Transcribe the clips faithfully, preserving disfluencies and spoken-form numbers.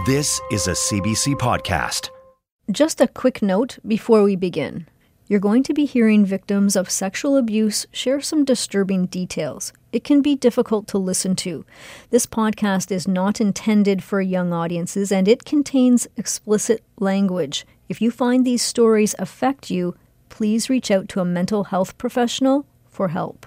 This is a C B C podcast. Just a quick note before we begin. You're going to be hearing victims of sexual abuse share some disturbing details. It can be difficult to listen to. This podcast is not intended for young audiences, and it contains explicit language. If you find these stories affect you, please reach out to a mental health professional for help.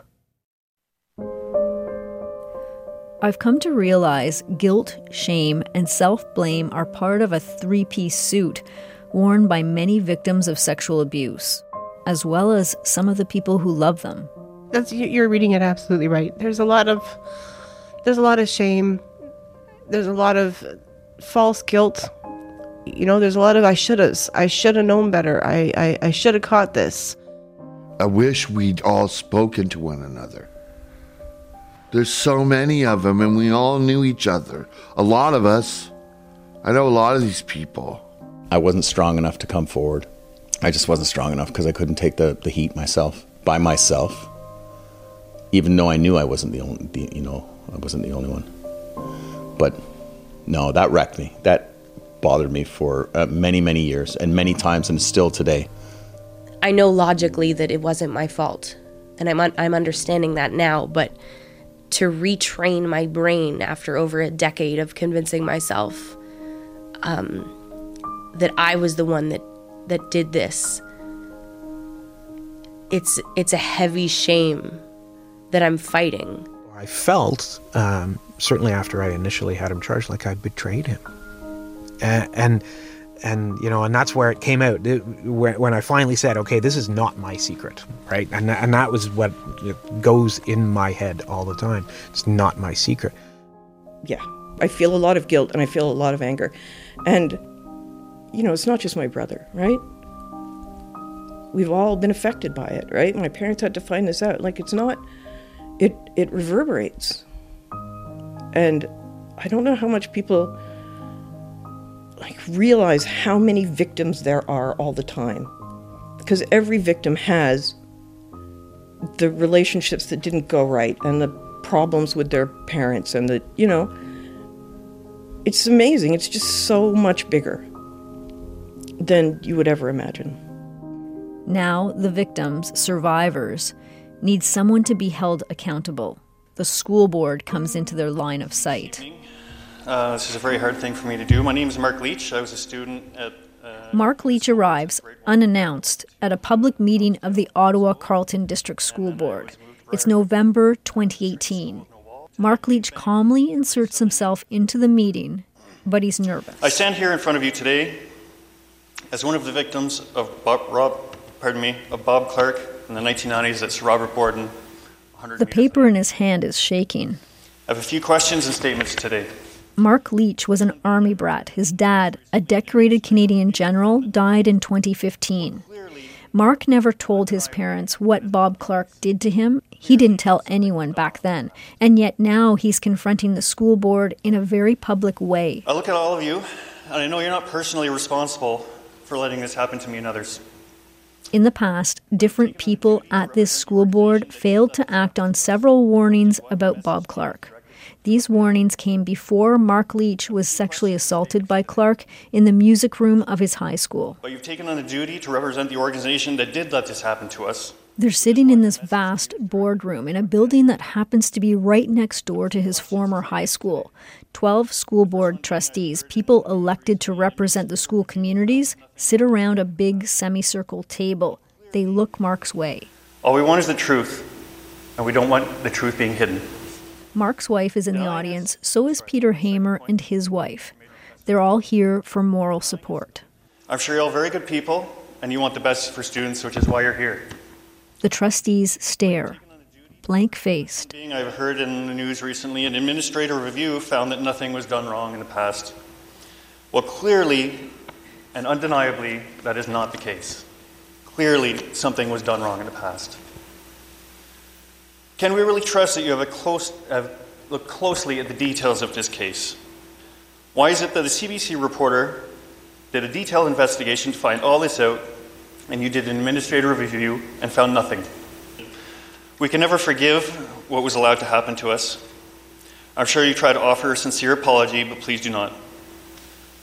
I've come to realize guilt, shame, and self-blame are part of a three-piece suit worn by many victims of sexual abuse, as well as some of the people who love them. That's, you're reading it absolutely right. There's a lot of there's a lot of shame. There's a lot of false guilt. You know, there's a lot of I shouldas. I should have known better. I, I, I should have caught this. I wish we'd all spoken to one another. There's so many of them, and we all knew each other. A lot of us. I know a lot of these people. I wasn't strong enough to come forward. I just wasn't strong enough because I couldn't take the, the heat myself, by myself, even though I knew I wasn't the only, the, you know, I wasn't the only one. But no, that wrecked me. That bothered me for uh, many, many years and many times, and still today. I know logically that it wasn't my fault, and I'm un- I'm understanding that now, but to retrain my brain after over a decade of convincing myself um, that I was the one that, that did this, it's it's a heavy shame that I'm fighting. I felt, um, certainly after I initially had him charged, like I'd betrayed him. And, and, and you know, and that's where it came out, it, where, when I finally said, okay, this is not my secret, right? And, and that was what goes in my head all the time. It's not my secret. Yeah, I feel a lot of guilt and I feel a lot of anger. And, you know, it's not just my brother, right? We've all been affected by it, right? My parents had to find this out. Like, it's not, it, it reverberates. And I don't know how much people like realize how many victims there are all the time, because every victim has the relationships that didn't go right and the problems with their parents, and the, you know, it's amazing. It's just so much bigger than you would ever imagine. Now the victims, survivors, need someone to be held accountable. The school board comes into their line of sight. Uh, this is a very hard thing for me to do. My name is Mark Leach. I was a student at... Uh, Mark Leach arrives, unannounced, at a public meeting of the Ottawa Carleton District School Board. It's November twenty eighteen. Mark Leach calmly inserts himself into the meeting, but he's nervous. I stand here in front of you today as one of the victims of Bob, Rob, pardon me, of Bob Clark in the nineteen nineties at Sir Robert Borden. The paper in his hand is shaking. I have a few questions and statements today. Mark Leach was an army brat. His dad, a decorated Canadian general, died in twenty fifteen. Mark never told his parents what Bob Clark did to him. He didn't tell anyone back then. And yet now he's confronting the school board in a very public way. I look at all of you, and I know you're not personally responsible for letting this happen to me and others. In the past, different people at this school board failed to act on several warnings about Bob Clark. These warnings came before Mark Leach was sexually assaulted by Clark in the music room of his high school. But you've taken on a duty to represent the organization that did let this happen to us. They're sitting in this vast boardroom in a building that happens to be right next door to his former high school. Twelve school board trustees, people elected to represent the school communities, sit around a big semicircle table. They look Mark's way. All we want is the truth, and we don't want the truth being hidden. Mark's wife is in the audience, so is Peter Hamer and his wife. They're all here for moral support. I'm sure you're all very good people, and you want the best for students, which is why you're here. The trustees stare, blank-faced. I've heard in the news recently, an administrative review found that nothing was done wrong in the past. Well, clearly and undeniably, that is not the case. Clearly, something was done wrong in the past. Can we really trust that you have a close, have looked closely at the details of this case? Why is it that the C B C reporter did a detailed investigation to find all this out, and you did an administrative review and found nothing? We can never forgive what was allowed to happen to us. I'm sure you try to offer a sincere apology, but please do not.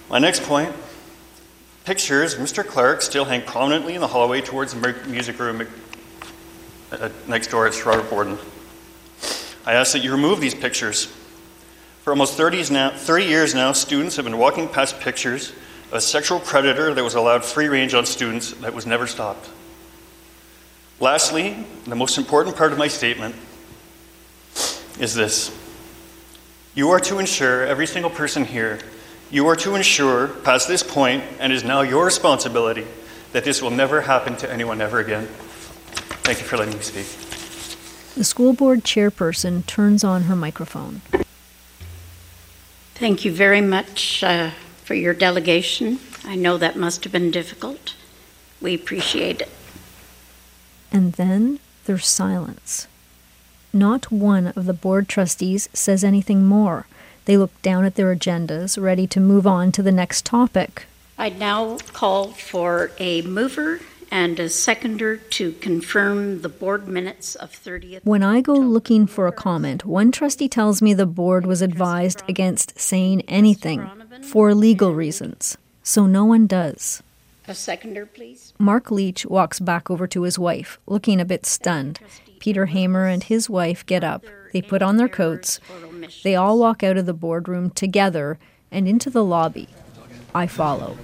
My next point, pictures of Mister Clark still hang prominently in the hallway towards the music room uh, next door at Robert Borden. I ask that you remove these pictures. For almost thirty years now, students have been walking past pictures of a sexual predator that was allowed free range on students that was never stopped. Lastly, the most important part of my statement is this. You are to ensure, every single person here, you are to ensure past this point, and it is now your responsibility, that this will never happen to anyone ever again. Thank you for letting me speak. The school board chairperson turns on her microphone. Thank you very much uh, for your delegation. I know that must have been difficult. We appreciate it. And then there's silence. Not one of the board trustees says anything more. They look down at their agendas, ready to move on to the next topic. I now call for a mover and a seconder to confirm the board minutes of thirtieth. When I go looking for a comment, one trustee tells me the board was advised against saying anything for legal reasons, so no one does. A seconder, please. Mark Leach walks back over to his wife, looking a bit stunned. Peter Hamer and his wife get up. They put on their coats. They all walk out of the boardroom together and into the lobby. I follow.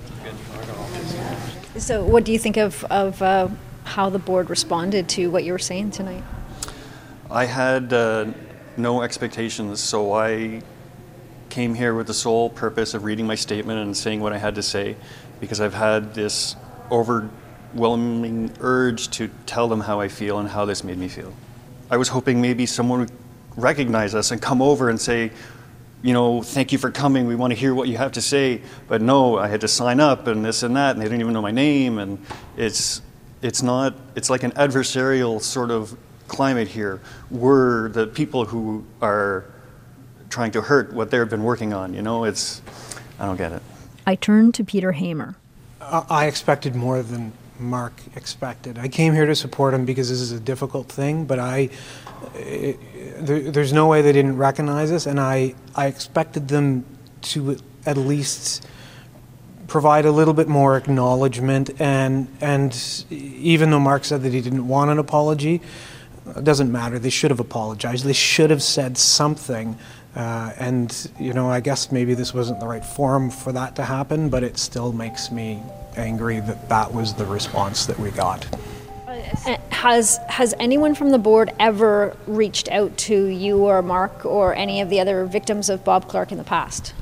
So what do you think of, of uh, how the board responded to what you were saying tonight? I had uh, no expectations, so I came here with the sole purpose of reading my statement and saying what I had to say, because I've had this overwhelming urge to tell them how I feel and how this made me feel. I was hoping maybe someone would recognize us and come over and say, you know, thank you for coming, we want to hear what you have to say. But no, I had to sign up and this and that, and they didn't even know my name. And it's it's not, it's like an adversarial sort of climate here. We're the people who are trying to hurt what they've been working on, you know, it's, I don't get it. I turn to Peter Hamer. I expected more than Mark expected. I came here to support him because this is a difficult thing, but I, it, there, there's no way they didn't recognize us, and I, I expected them to at least provide a little bit more acknowledgement, and and even though Mark said that he didn't want an apology, it doesn't matter. They should have apologized. They should have said something. Uh, and, you know, I guess maybe this wasn't the right forum for that to happen, but it still makes me angry that that was the response that we got. Has has anyone from the board ever reached out to you or Mark or any of the other victims of Bob Clark in the past?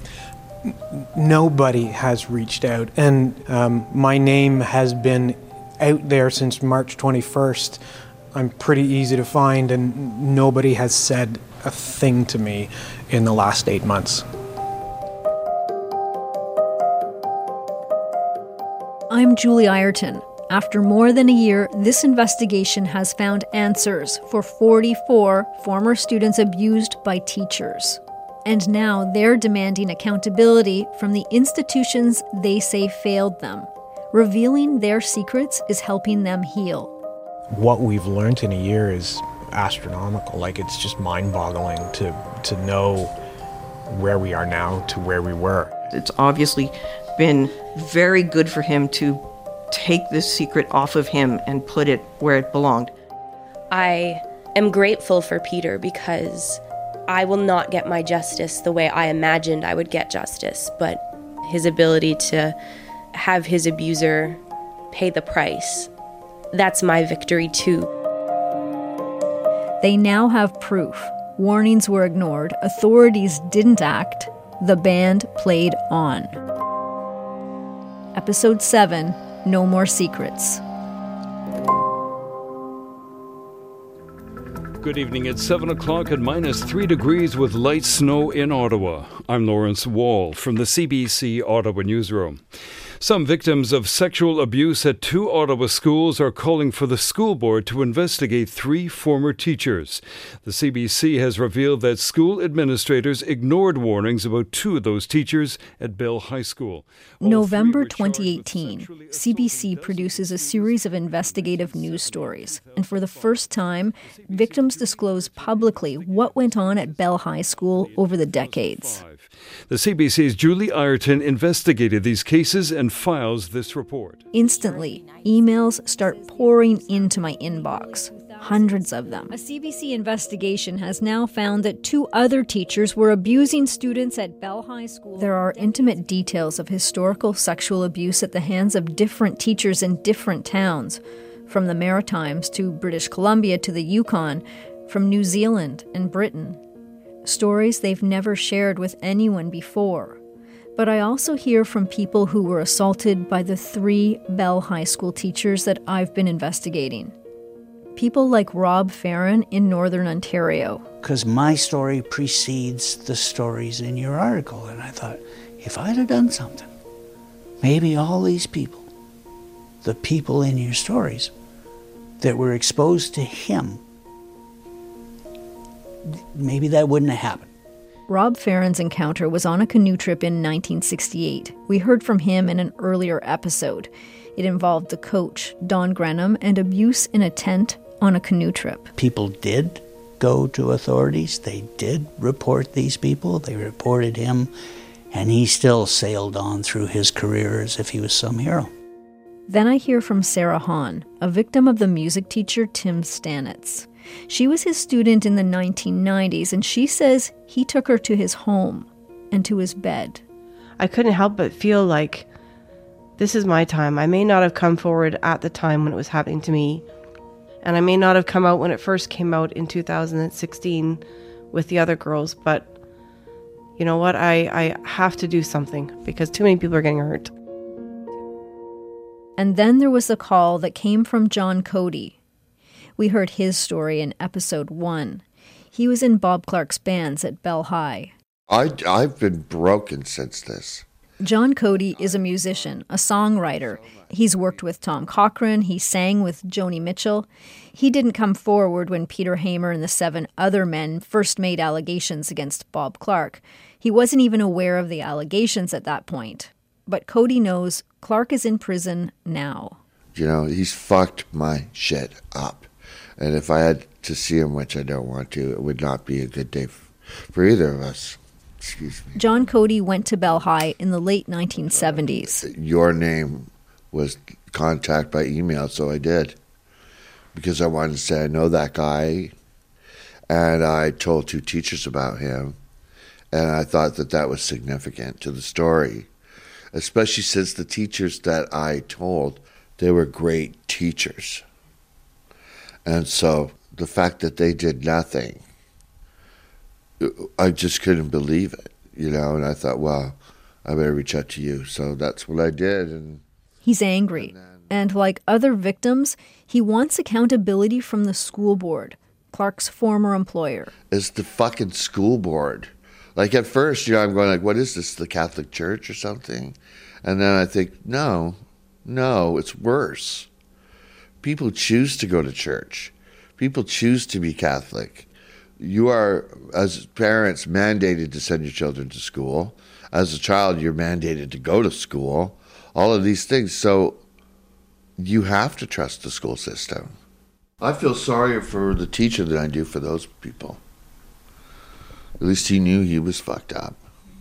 Nobody has reached out, and um, my name has been out there since March twenty-first. I'm pretty easy to find, and nobody has said a thing to me in the last eight months. I'm Julie Ireton. After more than a year, this investigation has found answers for forty-four former students abused by teachers. And now they're demanding accountability from the institutions they say failed them. Revealing their secrets is helping them heal. What we've learned in a year is astronomical. Like, it's just mind-boggling to to know where we are now to where we were. It's obviously been very good for him to take this secret off of him and put it where it belonged. I am grateful for Peter because I will not get my justice the way I imagined I would get justice, but his ability to have his abuser pay the price, that's my victory too. They now have proof. Warnings were ignored. Authorities didn't act. The band played on. Episode seven, No More Secrets. Good evening. It's seven o'clock at minus three degrees with light snow in Ottawa. I'm Lawrence Wall from the C B C Ottawa newsroom. Some victims of sexual abuse at two Ottawa schools are calling for the school board to investigate three former teachers. The C B C has revealed that school administrators ignored warnings about two of those teachers at Bell High School. All November three were charged twenty with eighteen, sexually C B C assaulting produces a dozens of series of investigative news stories. And for the first time, victims disclose publicly what went on at Bell High School over the decades. The C B C's Julie Ireton investigated these cases and files this report. Instantly, emails start pouring into my inbox. Hundreds of them. A C B C investigation has now found that two other teachers were abusing students at Bell High School. There are intimate details of historical sexual abuse at the hands of different teachers in different towns, from the Maritimes to British Columbia to the Yukon, from New Zealand and Britain. Stories they've never shared with anyone before. But I also hear from people who were assaulted by the three Bell High School teachers that I've been investigating. People like Rob Farron in Northern Ontario. Because my story precedes the stories in your article, and I thought, if I'd have done something, maybe all these people, the people in your stories that were exposed to him, maybe that wouldn't have happened. Rob Farron's encounter was on a canoe trip in nineteen sixty-eight. We heard from him in an earlier episode. It involved the coach, Don Grenham, and abuse in a tent on a canoe trip. People did go to authorities. They did report these people. They reported him, and he still sailed on through his career as if he was some hero. Then I hear from Sarah Hahn, a victim of the music teacher Tim Stanitz. She was his student in the nineteen nineties, and she says he took her to his home and to his bed. I couldn't help but feel like this is my time. I may not have come forward at the time when it was happening to me, and I may not have come out when it first came out in two thousand sixteen with the other girls, but you know what? I, I have to do something because too many people are getting hurt. And then there was a call that came from John Cody. We heard his story in episode one. He was in Bob Clark's bands at Bell High. I, I've been broken since this. John Cody is a musician, a songwriter. He's worked with Tom Cochrane. He sang with Joni Mitchell. He didn't come forward when Peter Hamer and the seven other men first made allegations against Bob Clark. He wasn't even aware of the allegations at that point. But Cody knows Clark is in prison now. You know, he's fucked my shit up. And if I had to see him, which I don't want to, it would not be a good day f- for either of us. Excuse me. John Cody went to Bell High in the late nineteen seventies. Your name was contact by email, so I did. Because I wanted to say I know that guy. And I told two teachers about him. And I thought that that was significant to the story. Especially since the teachers that I told, they were great teachers. And so the fact that they did nothing, I just couldn't believe it, you know, and I thought, well, I better reach out to you. So that's what I did. And he's angry. And, then, and like other victims, he wants accountability from the school board, Clark's former employer. It's the fucking school board. Like at first, you know, I'm going like, what is this, the Catholic Church or something? And then I think, no, no, it's worse. People choose to go to church. People choose to be Catholic. You are, as parents, mandated to send your children to school. As a child, you're mandated to go to school. All of these things. So you have to trust the school system. I feel sorry for the teacher than I do for those people. At least he knew he was fucked up.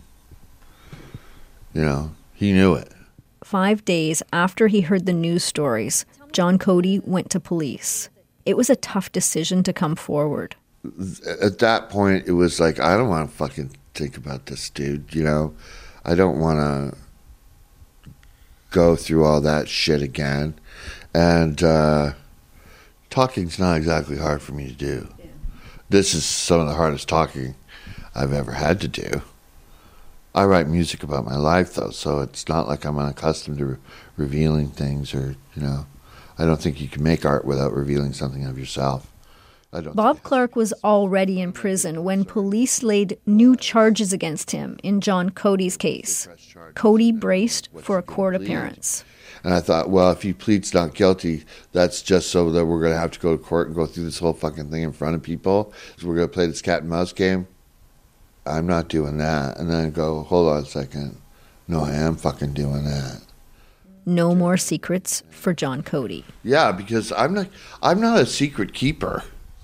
You know, he knew it. Five days after he heard the news stories, John Cody went to police. It was a tough decision to come forward. At that point, it was like, I don't want to fucking think about this dude, you know? I don't want to go through all that shit again. And uh, talking's not exactly hard for me to do. Yeah. This is some of the hardest talking I've ever had to do. I write music about my life, though, so it's not like I'm unaccustomed to re- revealing things or, you know, I don't think you can make art without revealing something of yourself. I don't Bob Clark was already in prison when police laid new charges against him in John Cody's case. Cody braced for a court appearance. And I thought, well, if he pleads not guilty, that's just so that we're going to have to go to court and go through this whole fucking thing in front of people. So we're going to play this cat and mouse game. I'm not doing that. And then I go, hold on a second. No, I am fucking doing that. No more secrets for John Cody. Yeah, because I'm not, I'm not a secret keeper.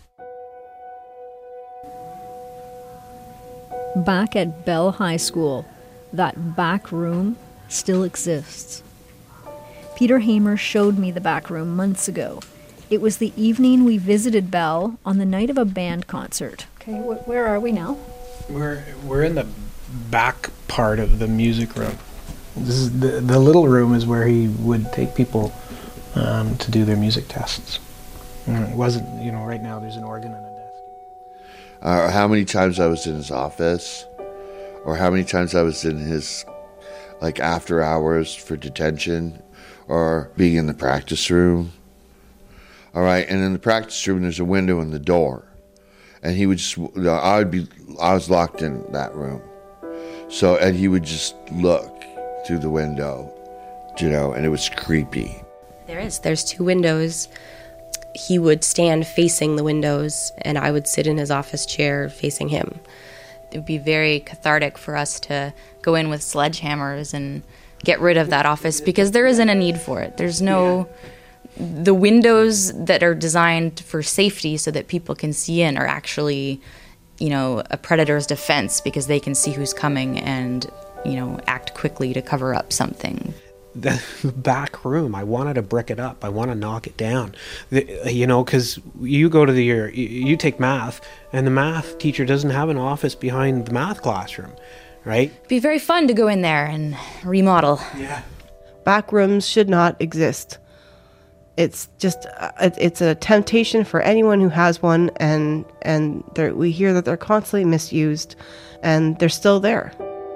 Back at Bell High School, that back room still exists. Peter Hamer showed me the back room months ago. It was the evening we visited Bell on the night of a band concert. Okay, wh- where are we now? We're we're in the back part of the music room. This is the the little room is where he would take people um, to do their music tests. And it wasn't, you know, right now there's an organ and a desk. Uh, how many times I was in his office, or how many times I was in his, like, after hours for detention, or being in the practice room. All right, and in the practice room, there's a window in the door. And he would just, I would be, I was locked in that room. So, and he would just look through the window, you know, and it was creepy. There is, there's two windows. He would stand facing the windows, and I would sit in his office chair facing him. It would be very cathartic for us to go in with sledgehammers and get rid of that office, because there isn't a need for it. There's no... The windows that are designed for safety so that people can see in are actually, you know, a predator's defense, because they can see who's coming and, you know, act quickly to cover up something. The back room, I wanted to brick it up. I want to knock it down. The, you know, because you go to the, your, you take math, and the math teacher doesn't have an office behind the math classroom, right? It'd be very fun to go in there and remodel. Yeah. Back rooms should not exist. It's just, uh, it's a temptation for anyone who has one, and and we hear that they're constantly misused, and they're still there.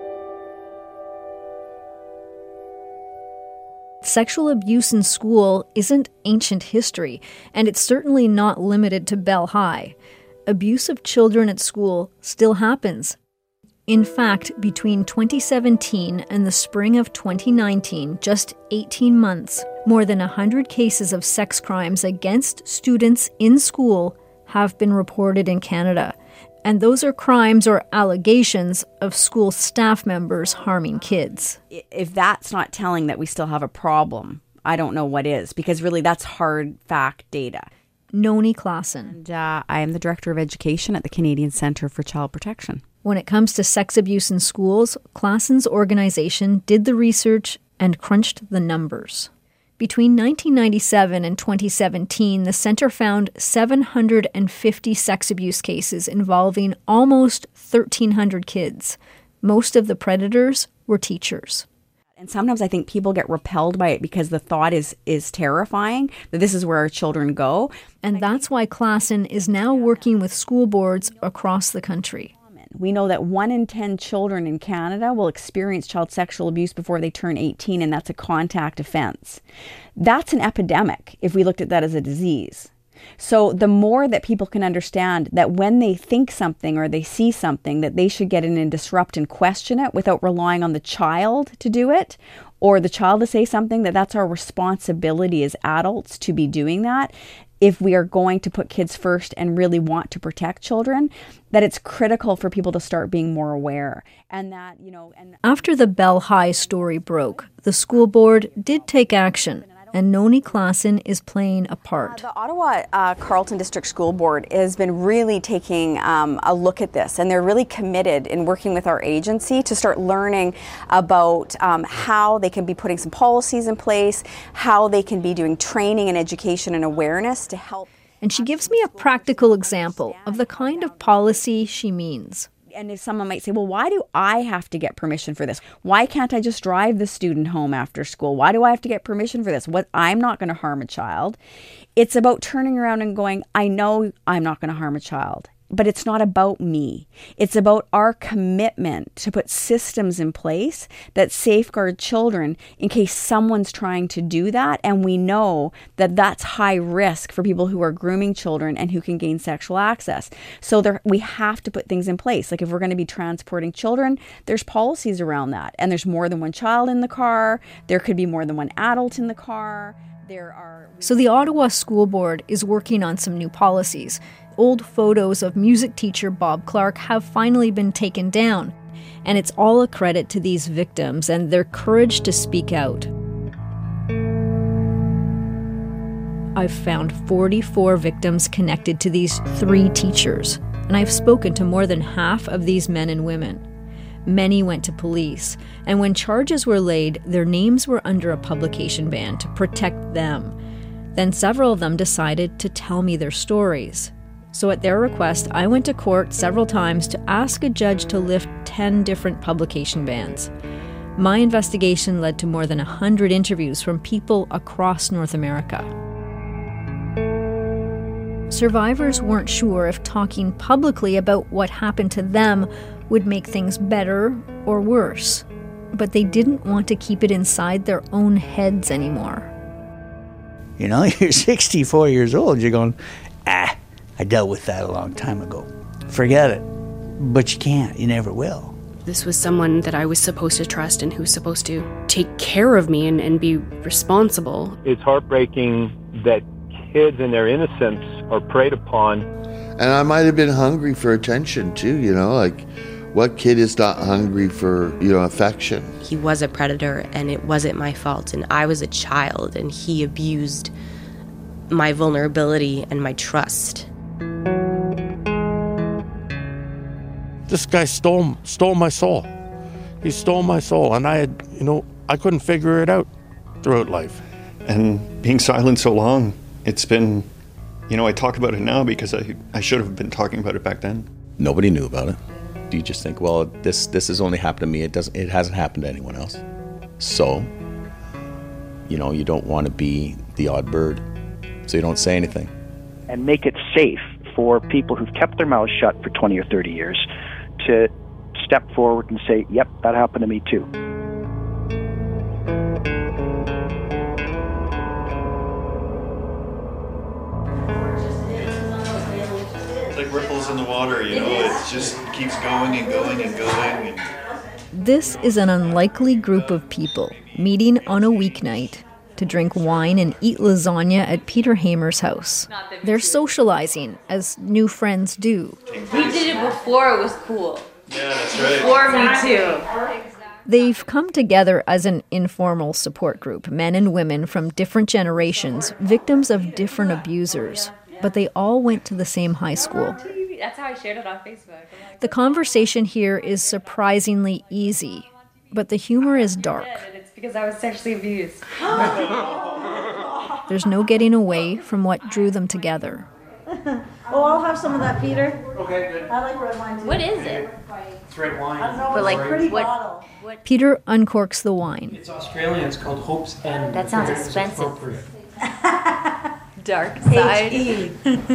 Sexual abuse in school isn't ancient history, and it's certainly not limited to Bell High. Abuse of children at school still happens. In fact, between twenty seventeen and the spring of twenty nineteen, just eighteen months, more than one hundred cases of sex crimes against students in school have been reported in Canada. And those are crimes or allegations of school staff members harming kids. If that's not telling that we still have a problem, I don't know what is, because really that's hard fact data. Noni Klassen. And uh, I am the Director of Education at the Canadian Centre for Child Protection. When it comes to sex abuse in schools, Klassen's organization did the research and crunched the numbers. Between nineteen ninety-seven and twenty seventeen, the center found seven hundred fifty sex abuse cases involving almost thirteen hundred kids. Most of the predators were teachers. And sometimes I think people get repelled by it because the thought is is terrifying, that this is where our children go. And that's why Klassen is now working with school boards across the country. We know that one in ten children in Canada will experience child sexual abuse before they turn eighteen, and that's a contact offense. That's an epidemic if we looked at that as a disease. So the more that people can understand that when they think something or they see something, that they should get in and disrupt and question it without relying on the child to do it, or the child to say something, that that's our responsibility as adults to be doing that. If we are going to put kids first and really want to protect children, that it's critical for people to start being more aware. And that, you know, and after the Bell High story broke, the school board did take action, and Noni Klassen is playing a part. Uh, the Ottawa uh, Carleton District School Board has been really taking um, a look at this, and they're really committed in working with our agency to start learning about um, how they can be putting some policies in place, how they can be doing training and education and awareness to help. And she gives me a practical example of the kind of policy she means. And if someone might say, well, why do I have to get permission for this? Why can't I just drive the student home after school? Why do I have to get permission for this? What, I'm not going to harm a child. It's about turning around and going, I know I'm not going to harm a child. but it's not about me. It's about our commitment to put systems in place that safeguard children in case someone's trying to do that. And we know that that's high risk for people who are grooming children and who can gain sexual access. So there, we have to put things in place. Like if we're going to be transporting children, there's policies around that. And there's more than one child in the car. There could be more than one adult in the car. There are. So the Ottawa School Board is working on some new policies. Old photos of music teacher Bob Clark have finally been taken down, and it's all a credit to these victims and their courage to speak out. I've found forty-four victims connected to these three teachers, and I've spoken to more than half of these men and women. Many went to police, and when charges were laid, their names were under a publication ban to protect them. Then several of them decided to tell me their stories. So at their request, I went to court several times to ask a judge to lift ten different publication bans. My investigation led to more than one hundred interviews from people across North America. Survivors weren't sure if talking publicly about what happened to them would make things better or worse, but they didn't want to keep it inside their own heads anymore. You know, you're sixty-four years old, you're going, ah, I dealt with that a long time ago. Forget it. But you can't. You never will. This was someone that I was supposed to trust and who was supposed to take care of me and, and be responsible. It's heartbreaking that kids in their innocence are preyed upon. And I might have been hungry for attention too, you know, like what kid is not hungry for, you know, affection? He was a predator and it wasn't my fault, and I was a child and he abused my vulnerability and my trust. This guy stole stole my soul. He stole my soul, and I had, you know, I couldn't figure it out throughout life. And being silent so long, it's been, you know, I talk about it now because I, I should have been talking about it back then. Nobody knew about it. Do you just think, well, this this has only happened to me. It doesn't. It hasn't happened to anyone else. So, you know, you don't want to be the odd bird, so you don't say anything. And make it safe for people who've kept their mouths shut for twenty or thirty years to step forward and say, yep, that happened to me too. It's like ripples in the water, you know, it just keeps going and going and going. And... This is an unlikely group of people meeting on a weeknight to drink wine and eat lasagna at Peter Hamer's house. They're socializing, as new friends do. We did it before it was cool. Yeah, that's right. Before me too. They've come together as an informal support group, men and women from different generations, victims of different abusers. But they all went to the same high school. That's how I shared it on Facebook. The conversation here is surprisingly easy, but the humor is dark. It's because I was sexually abused. There's no getting away from what drew them together. Oh, I'll have some of that, Peter. Okay, good. I like red wine too. What is it? It's red wine. I don't know, but like, pretty what, bottle. What? Peter uncorks the wine. It's Australian. It's called Hope's End. That sounds expensive. Dark side.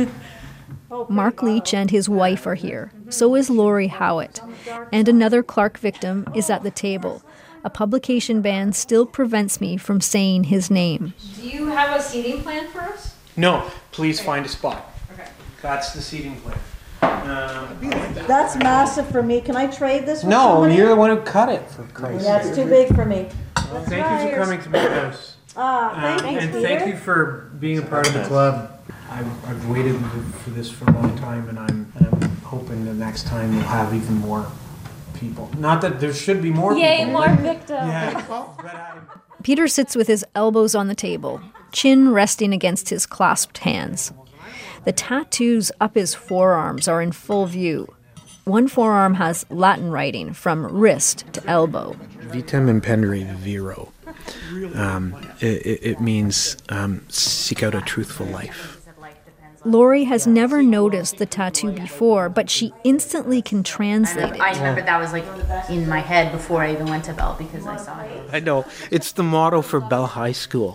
Mark Leach and his wife are here. So is Lori Howitt. And another Clark victim is at the table. A publication ban still prevents me from saying his name. Do you have a seating plan for us? No, please find a spot. Okay. That's the seating plan. Um, That's massive for me. Can I trade this with no, somebody? You're the one who cut it, for Christ's Yeah, it's too big for me. Well, thank you for coming to my house. Ah, Um, thanks, and Peter. thank you for being a part of the club. I've, I've waited for this for a long time, and I'm, and I'm hoping the next time we'll have even more people. Not that there should be more Yay, people. more victims. Yeah. Peter sits with his elbows on the table, chin resting against his clasped hands. The tattoos up his forearms are in full view. One forearm has Latin writing from wrist to elbow. Vitam impendere viro. Um, it, it, it means um, seek out a truthful life. Lori has never noticed the tattoo before, but she instantly can translate it. I remember that was like in my head before I even went to Bell because I saw it. I know. It's the motto for Bell High School.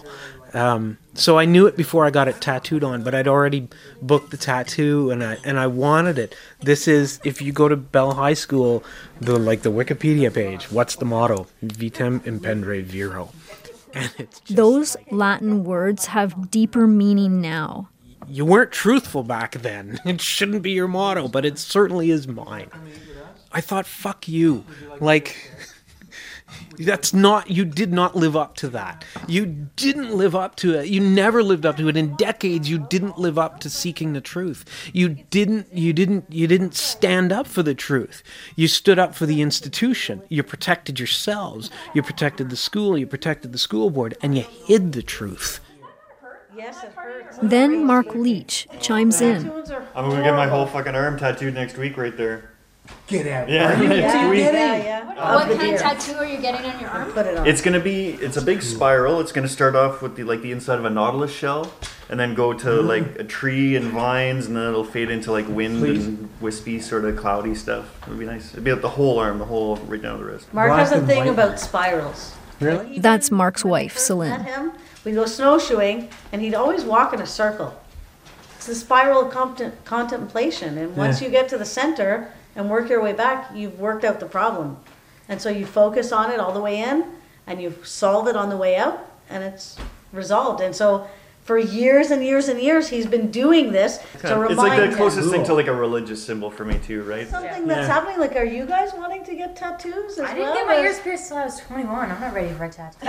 Um, so I knew it before I got it tattooed on, but I'd already booked the tattoo, and I and I wanted it. This is, if you go to Bell High School, the like the Wikipedia page, what's the motto? Vitam impendre viro. And it's just, those Latin words have deeper meaning now. You weren't truthful back then. It shouldn't be your motto, but it certainly is mine. I thought, fuck you. Like, that's not, you did not live up to that. You didn't live up to it. You never lived up to it. In decades, you didn't live up to seeking the truth. You didn't, you didn't, you didn't stand up for the truth. You stood up for the institution. You protected yourselves. You protected the school. You protected the school board, and you hid the truth. Yes, it hurts. Then Mark Leach chimes in. I'm gonna get my whole fucking arm tattooed next week right there. Get out. Yeah, Are you next kidding? week. Yeah, yeah. What kind of tattoo are you getting on your arm? Put it on. It's gonna be, it's a big spiral. It's gonna start off with the like the inside of a nautilus shell, and then go to like a tree and vines, and then it'll fade into like wind Please. and wispy, sort of cloudy stuff. It'd be nice. It'd be like the whole arm, the whole right down to the wrist. Mark Black has a and thing white. about spirals. Really? That's Mark's wife, Met Celine. him, we'd go snowshoeing, and he'd always walk in a circle. It's the spiral of contem- contemplation, and once Yeah. you get to the center and work your way back, you've worked out the problem. And so you focus on it all the way in, and you solve it on the way out, and it's resolved. And so for years and years and years, he's been doing this It's, to kind of- it's remind like the closest him. thing to like a religious symbol for me too, right? Something that's Yeah. happening. Like, are you guys wanting to get tattoos as I didn't well? get my or- ears pierced till I was twenty-one. I'm not ready for a tattoo.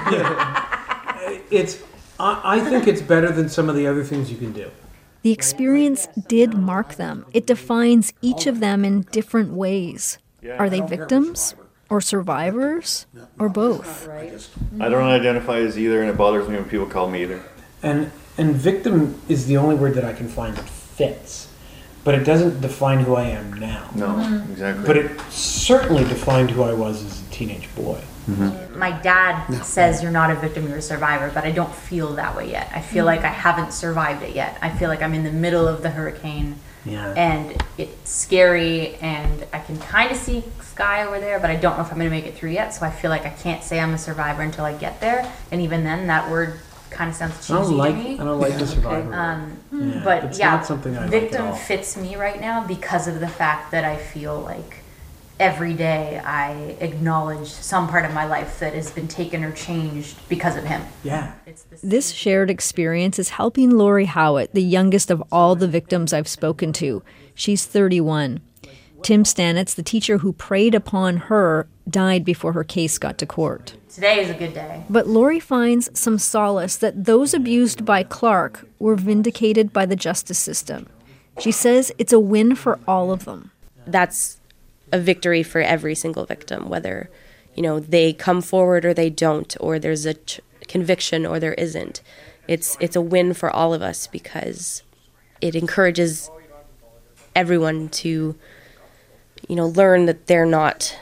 It's. I, I think it's better than some of the other things you can do. The experience did mark them. It defines each of them in different ways. Are they victims or survivors or both? I don't identify as either, and it bothers me when people call me either. And and victim is the only word that I can find that fits, but it doesn't define who I am now. No, exactly. But it certainly defined who I was as a teenage boy. My dad says you're not a victim, you're a survivor, but I don't feel that way yet. I feel like I haven't survived it yet. I feel like I'm in the middle of the hurricane, Yeah. and it's scary, and I can kind of see sky over there, but I don't know if I'm going to make it through yet, so I feel like I can't say I'm a survivor until I get there, and even then, that word kind of sounds I cheesy don't like. to me. I don't like the survivor. Um, Yeah, but it's yeah, not something I like at victim all. fits me right now because of the fact that I feel like every day I acknowledge some part of my life that has been taken or changed because of him. Yeah. This shared experience is helping Lori Howitt, the youngest of all the victims I've spoken to. She's thirty-one. Tim Stanitz, the teacher who preyed upon her, died before her case got to court. Today is a good day. But Lori finds some solace that those abused by Clark were vindicated by the justice system. She says it's a win for all of them. That's a victory for every single victim, whether, you know, they come forward or they don't, or there's a ch- conviction or there isn't. It's it's a win for all of us because it encourages everyone to, you know, learn that they're not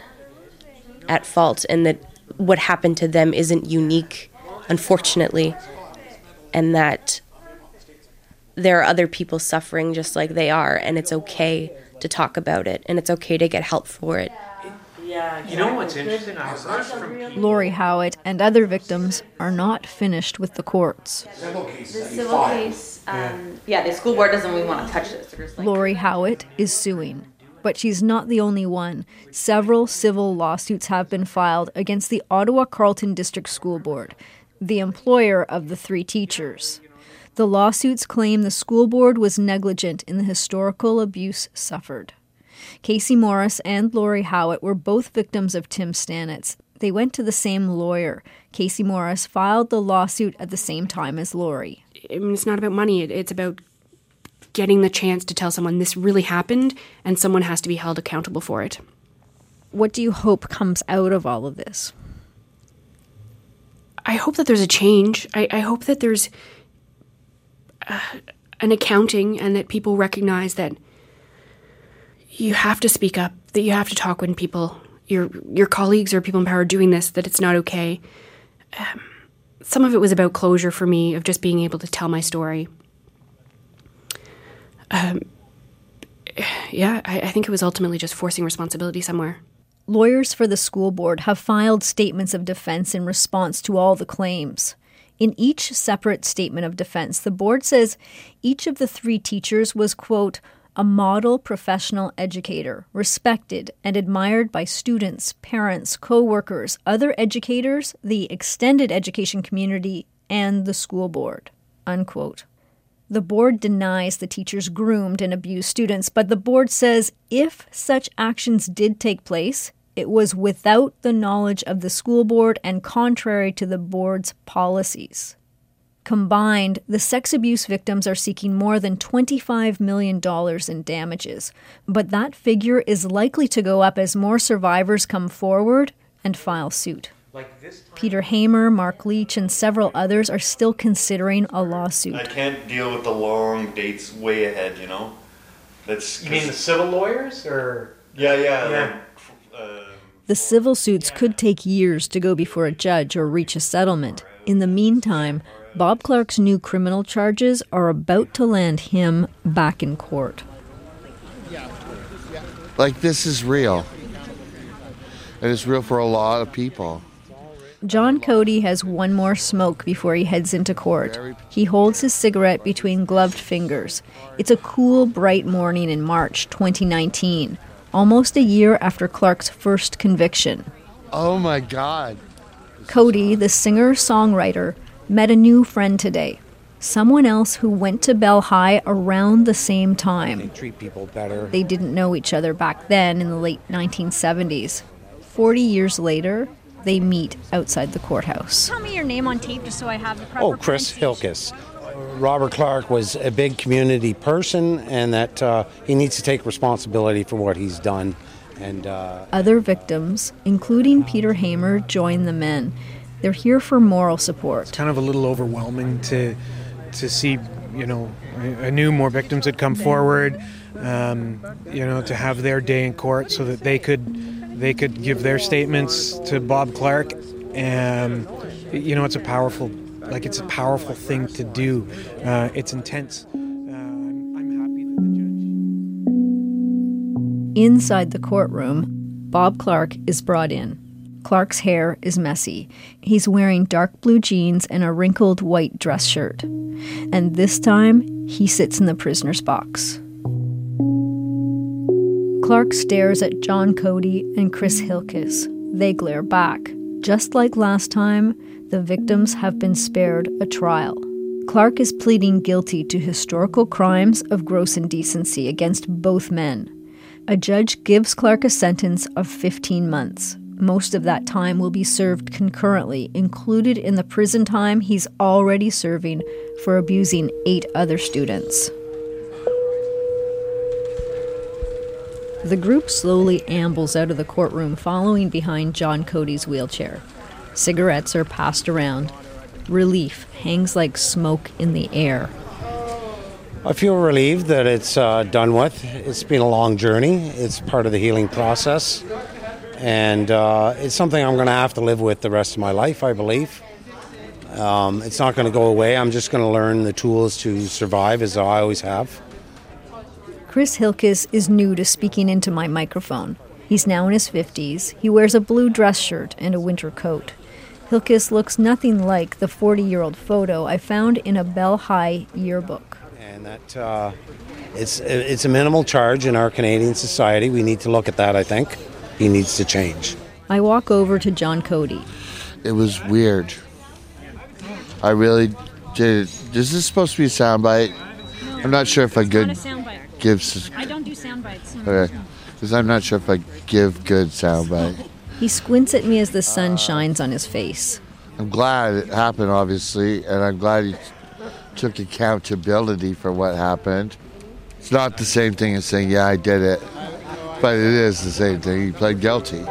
at fault and that what happened to them isn't unique, unfortunately, and that there are other people suffering just like they are, and it's okay to talk about it, and it's okay to get help for it. Yeah, You know what's interesting? I heard from people. Lori Howitt and other victims are not finished with the courts. The civil case, um, yeah, the school board doesn't really want to touch this. They're just like, Lori Howitt is suing. But she's not the only one. Several civil lawsuits have been filed against the Ottawa Carleton District School Board, the employer of the three teachers. The lawsuits claim the school board was negligent in the historical abuse suffered. Casey Morris and Lori Howitt were both victims of Tim Stanitz. They went to the same lawyer. Casey Morris filed the lawsuit at the same time as Lori. I mean, it's not about money. It, it's about getting the chance to tell someone this really happened and someone has to be held accountable for it. What do you hope comes out of all of this? I hope that there's a change. I, I hope that there's uh, an accounting and that people recognize that you have to speak up, that you have to talk when people, your your colleagues or people in power are doing this, that it's not okay. Um, some of it was about closure for me, of just being able to tell my story. Um, yeah, I, I think it was ultimately just forcing responsibility somewhere. Lawyers for the school board have filed statements of defense in response to all the claims. In each separate statement of defense, the board says each of the three teachers was, quote, a model professional educator, respected and admired by students, parents, co-workers, other educators, the extended education community, and the school board, unquote. The board denies the teachers groomed and abused students, but the board says if such actions did take place, it was without the knowledge of the school board and contrary to the board's policies. Combined, the sex abuse victims are seeking more than twenty-five million dollars in damages, but that figure is likely to go up as more survivors come forward and file suit. Peter Hamer, Mark Leach, and several others are still considering a lawsuit. I can't deal with the long dates way ahead, you know? That's You mean the civil lawyers, or? Yeah, yeah. Yeah. Like, uh, The civil suits could take years to go before a judge or reach a settlement. In the meantime, Bob Clark's new criminal charges are about to land him back in court. Like, this is real. And it's real for a lot of people. John Cody has one more smoke before he heads into court. He holds his cigarette between gloved fingers. It's a cool, bright morning in March twenty nineteen, almost a year after Clark's first conviction. Oh my God. Cody, the singer-songwriter, met a new friend today. Someone else who went to Bell High around the same time. They treat people better. They didn't know each other back then in the late nineteen seventies. Forty years later, they meet outside the courthouse. Tell me your name on tape just so I have the proper Oh, Chris Hilkes. Robert Clark was a big community person, and that uh, he needs to take responsibility for what he's done. And uh, Other victims, including Peter Hamer, join the men. They're here for moral support. It's kind of a little overwhelming to to see, you know, I, I knew more victims had come forward, um, you know, to have their day in court so that they could they could give their statements to Bob Clark. And, you know, it's a powerful, like it's a powerful thing to do. Uh, it's intense. Inside the courtroom, Bob Clark is brought in. Clark's hair is messy. He's wearing dark blue jeans and a wrinkled white dress shirt. And this time, he sits in the prisoner's box. Clark stares at John Cody and Chris Hilkes. They glare back. Just like last time, the victims have been spared a trial. Clark is pleading guilty to historical crimes of gross indecency against both men. A judge gives Clark a sentence of fifteen months. Most of that time will be served concurrently, included in the prison time he's already serving for abusing eight other students. The group slowly ambles out of the courtroom, following behind John Cody's wheelchair. Cigarettes are passed around. Relief hangs like smoke in the air. I feel relieved that it's uh, done with. It's been a long journey. It's part of the healing process. And uh, it's something I'm going to have to live with the rest of my life, I believe. Um, it's not going to go away. I'm just going to learn the tools to survive, as I always have. Chris Hilkes is new to speaking into my microphone. He's now in his fifties. He wears a blue dress shirt and a winter coat. Hilkes looks nothing like the forty-year-old photo I found in a Bell High yearbook. And that uh, it's it's a minimal charge in our Canadian society. We need to look at that, I think. He needs to change. I walk over to John Cody. It was weird. I really did. Is this supposed to be a soundbite? No, I'm not sure if I could it's not a soundbite. give. s- I don't do sound bites. Okay, because I'm not sure if I give good soundbite. He squints at me as the sun shines on his face. I'm glad it happened, obviously, and I'm glad he took accountability for what happened. It's not the same thing as saying, yeah, I did it, but it is the same thing. He pled guilty.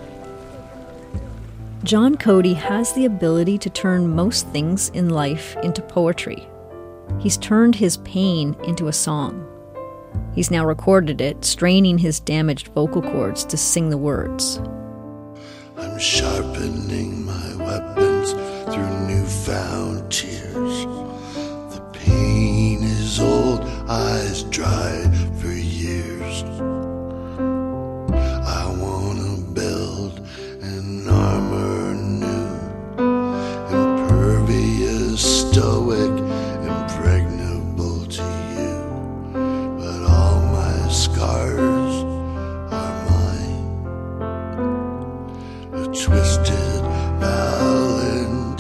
John Cody has the ability to turn most things in life into poetry. He's turned his pain into a song. He's now recorded it, straining his damaged vocal cords to sing the words. I'm sharpening my weapons through newfound tears. The pain is old, eyes dry for years. I wanna build an armor new, impervious twisted valentine.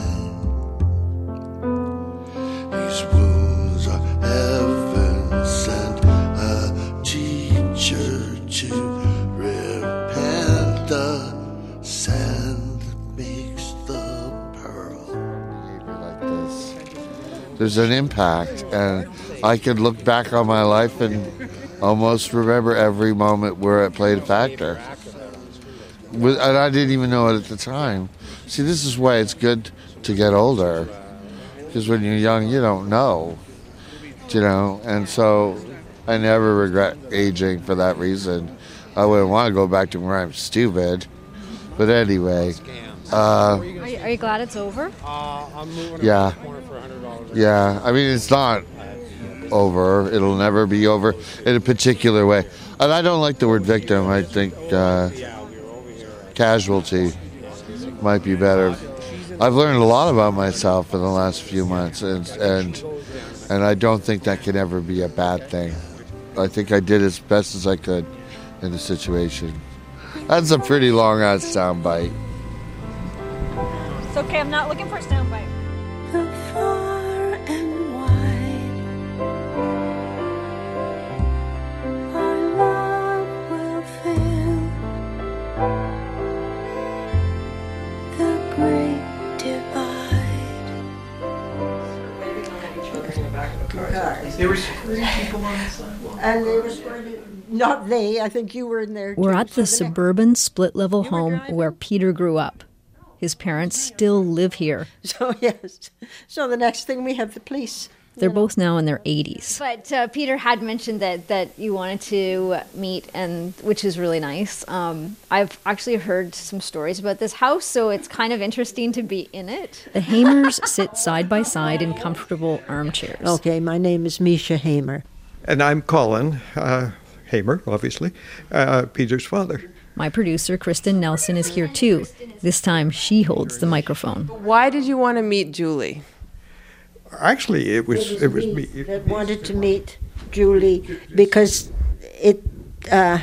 These wounds are heaven sent, a teacher to repent. The sand makes the pearl. There's an impact, and I can look back on my life and almost remember every moment where it played a factor. With, and I didn't even know it at the time. See, this is why it's good to get older, because when you're young, you don't know, you know. And so, I never regret aging for that reason. I wouldn't want to go back to where I'm stupid, but anyway. Uh, Are you, are you glad it's over? yeah, yeah. I mean, it's not over. It'll never be over in a particular way. And I don't like the word victim. I think uh, casualty might be better. I've learned a lot about myself in the last few months, and and and I don't think that can ever be a bad thing. I think I did as best as I could in the situation. That's a pretty long ass soundbite. It's okay, I'm not looking for a soundbite. Far and wide, our love will fill the great divide. There were security people on the sidewalk. And they were security. Not they, I think you were in there too. We're at the So suburban split-level home where Peter grew up. His parents still live here. So, yes. So the next thing we have the police. They're both now in their eighties. But uh, Peter had mentioned that, that you wanted to meet, and which is really nice. Um, I've actually heard some stories about this house, so it's kind of interesting to be in it. The Hamers sit side by side in comfortable armchairs. Okay, my name is Misha Hamer. And I'm Colin uh, Hamer, obviously, uh, Peter's father. My producer, Kristen Nelson, is here too. This time, she holds the microphone. Why did you want to meet Julie? Actually, it was it was me that wanted to meet Julie because it. Uh,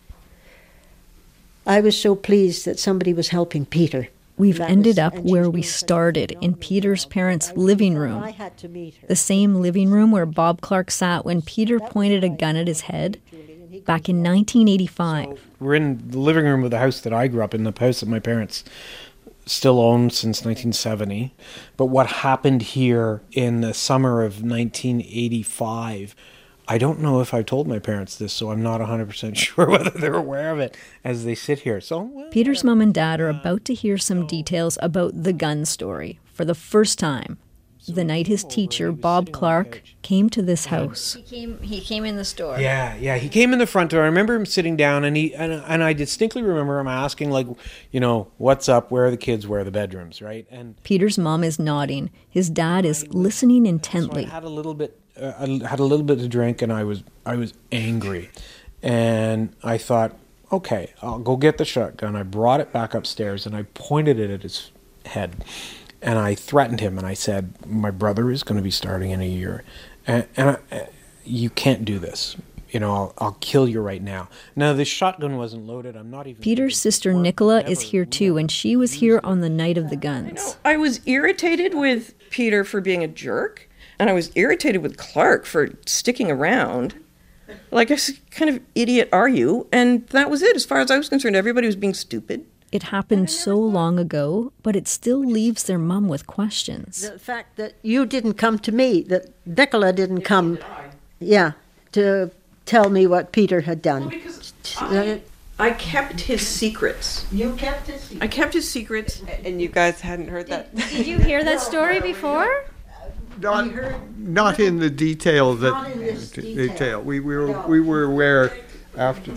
I was so pleased that somebody was helping Peter. We've ended up where we started, in Peter's parents' living room. The same living room where Bob Clark sat when Peter pointed a gun at his head back in nineteen eighty-five. We're in the living room of the house that I grew up in, the house that my parents still owned since nineteen seventy. But what happened here in the summer of nineteen eighty-five, I don't know if I told my parents this, so I'm not one hundred percent sure whether they're aware of it as they sit here. So well, Peter's mom and dad are about to hear some details about the gun story for the first time. The night his teacher, Bob Clark, came to this house. He came, he came in the store. Yeah, yeah. He came in the front door. I remember him sitting down, and he and, and I distinctly remember him asking, like, you know, what's up? Where are the kids? Where are the bedrooms? Right? And Peter's mom is nodding. His dad is listening intently. So I had a little bit. Uh, I had a little bit to drink, and I was I was angry, and I thought, okay, I'll go get the shotgun. I brought it back upstairs, and I pointed it at his head. And I threatened him, and I said, my brother is going to be starting in a year. And, and I, you can't do this. You know, I'll, I'll kill you right now. Now, this shotgun wasn't loaded. I'm not even... Peter's sister, Nicola, is here too, and she was here on the night of the guns. I was irritated with Peter for being a jerk, and I was irritated with Clark for sticking around. Like, what kind of idiot are you? And that was it. As far as I was concerned, everybody was being stupid. It happened so long ago, but it still leaves their mum with questions. The fact that you didn't come to me, that Nicola didn't come, yeah, to tell me what Peter had done. Because I, I kept his secrets. You kept his secrets? I kept his secrets. And you guys hadn't heard that? Did you hear that story before? Not, not in the detail that Not in this detail. detail. We, we were we were aware after.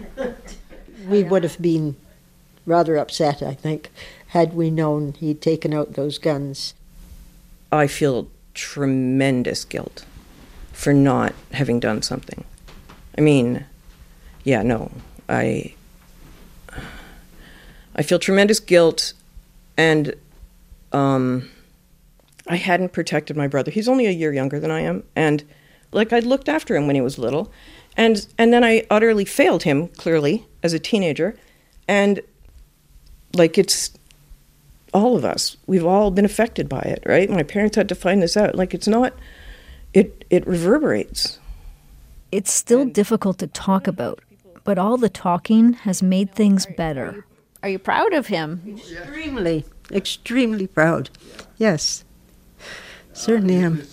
We would have been rather upset, I think, had we known he'd taken out those guns. I feel tremendous guilt for not having done something. I mean, yeah, no, I I feel tremendous guilt, and um, I hadn't protected my brother. He's only a year younger than I am, and like I'd looked after him when he was little, and and then I utterly failed him, clearly, as a teenager, and like it's all of us. We've all been affected by it, right? My parents had to find this out. Like, it's not, it, it reverberates. It's still difficult to talk about, but all the talking has made things better. Are you proud of him? Extremely, extremely proud. Yes, certainly am.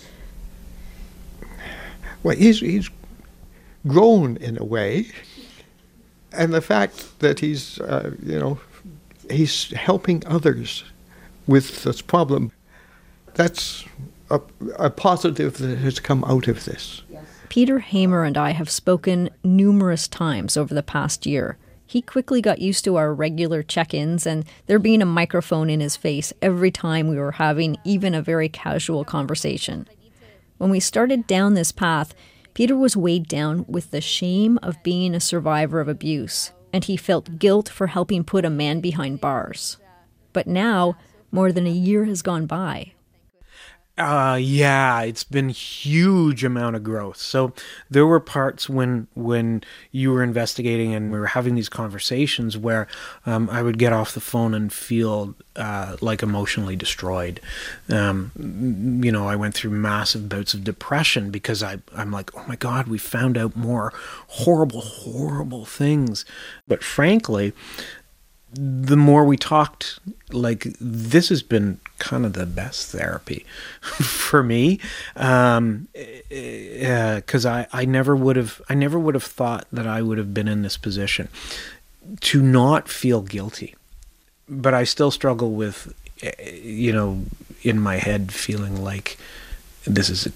Well, he's, he's grown in a way. And the fact that he's, uh, you know, he's helping others with this problem, that's a, a positive that has come out of this. Peter Hamer and I have spoken numerous times over the past year. He quickly got used to our regular check-ins and there being a microphone in his face every time we were having even a very casual conversation. When we started down this path, Peter was weighed down with the shame of being a survivor of abuse, and he felt guilt for helping put a man behind bars. But now, more than a year has gone by. Uh, yeah, it's been huge amount of growth. So there were parts when when you were investigating and we were having these conversations where um, I would get off the phone and feel uh, like emotionally destroyed. Um, you know, I went through massive bouts of depression because I, I'm like, oh my God, we found out more horrible, horrible things. But frankly, the more we talked, like, this has been kind of the best therapy for me, um, because uh, I, I never would have I never would have thought that I would have been in this position to not feel guilty, but I still struggle with, you know, in my head feeling like this is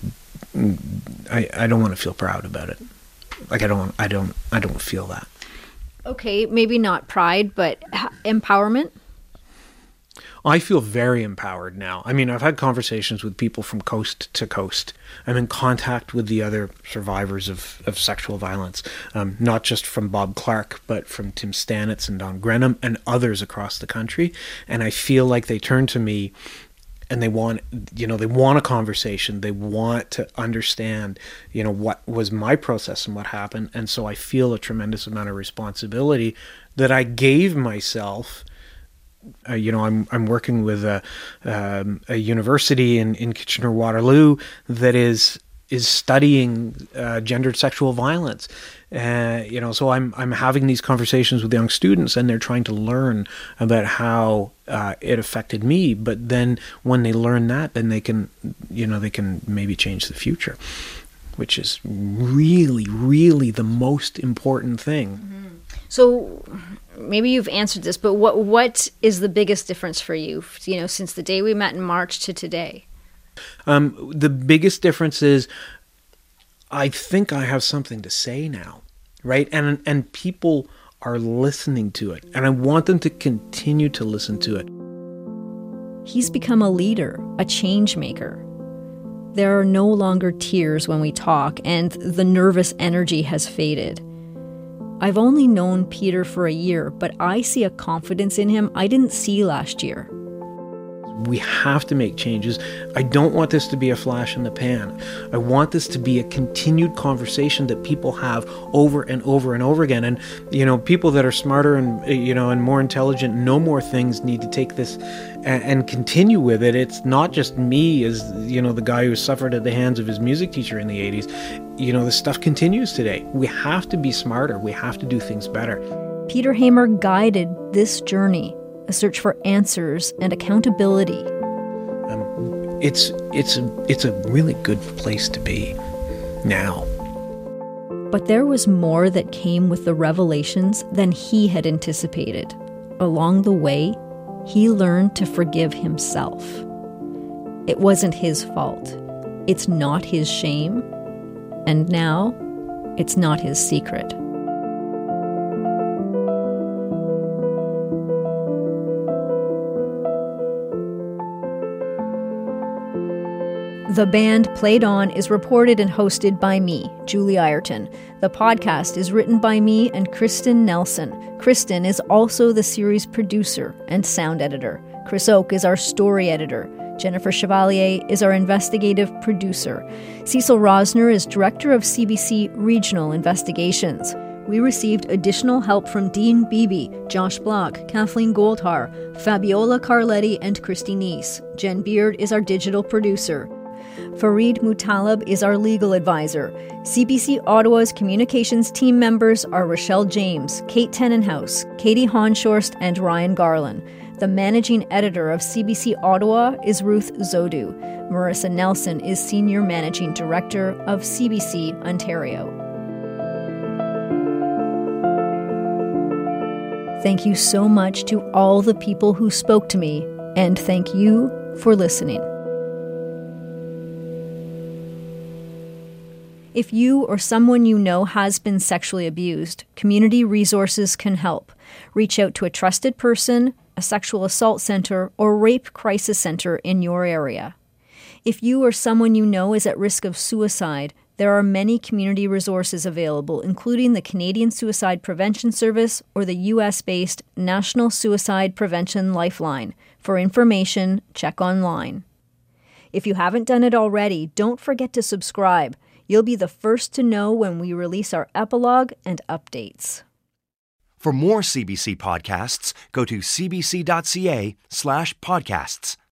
I I don't want to feel proud about it, like I don't I don't I don't feel that. Okay, maybe not pride, but h- empowerment? I feel very empowered now. I mean, I've had conversations with people from coast to coast. I'm in contact with the other survivors of, of sexual violence, um, not just from Bob Clark, but from Tim Stanitz and Don Grenham and others across the country. And I feel like they turn to me and they want, you know, they want a conversation. They want to understand, you know, what was my process and what happened. And so I feel a tremendous amount of responsibility that I gave myself. Uh, you know, I'm I'm working with a um, a university in, in Kitchener-Waterloo that is is studying uh, gendered sexual violence. Uh, you know, so I'm I'm having these conversations with young students, and they're trying to learn about how uh, it affected me. But then when they learn that, then they can, you know, they can maybe change the future, which is really, really the most important thing. Mm-hmm. So maybe you've answered this, but what what is the biggest difference for you, you know, since the day we met in March to today? Um, the biggest difference is I think I have something to say now, right? And and people are listening to it, and I want them to continue to listen to it. He's become a leader, a change maker. There are no longer tears when we talk, and the nervous energy has faded. I've only known Peter for a year, but I see a confidence in him I didn't see last year. We have to make changes. I don't want this to be a flash in the pan. I want this to be a continued conversation that people have over and over and over again. And, you know, people that are smarter and, you know, and more intelligent, know more things, need to take this and, and continue with it. It's not just me as, you know, the guy who suffered at the hands of his music teacher in the eighties. You know, this stuff continues today. We have to be smarter. We have to do things better. Peter Hamer guided this journey, a search for answers and accountability. Um, it's it's a, it's a really good place to be now. But there was more that came with the revelations than he had anticipated. Along the way, he learned to forgive himself. It wasn't his fault. It's not his shame. And now, it's not his secret. The band Played On is reported and hosted by me, Julie Ireton. The podcast is written by me and Kristen Nelson. Kristen is also the series producer and sound editor. Chris Oak is our story editor. Jennifer Chevalier is our investigative producer. Cecil Rosner is director of C B C Regional Investigations. We received additional help from Dean Beebe, Josh Block, Kathleen Goldhar, Fabiola Carletti, and Christy Neese. Jen Beard is our digital producer. Fareed Mutalab is our legal advisor. C B C Ottawa's communications team members are Rochelle James, Kate Tenenhouse, Katie Honshorst, and Ryan Garland. The managing editor of C B C Ottawa is Ruth Zodu. Marissa Nelson is senior managing director of C B C Ontario. Thank you so much to all the people who spoke to me, and thank you for listening. If you or someone you know has been sexually abused, community resources can help. Reach out to a trusted person, a sexual assault center, or rape crisis center in your area. If you or someone you know is at risk of suicide, there are many community resources available, including the Canadian Suicide Prevention Service or the U S-based National Suicide Prevention Lifeline. For information, check online. If you haven't done it already, don't forget to subscribe. You'll be the first to know when we release our epilogue and updates. For more C B C podcasts, go to cbc.ca slash podcasts.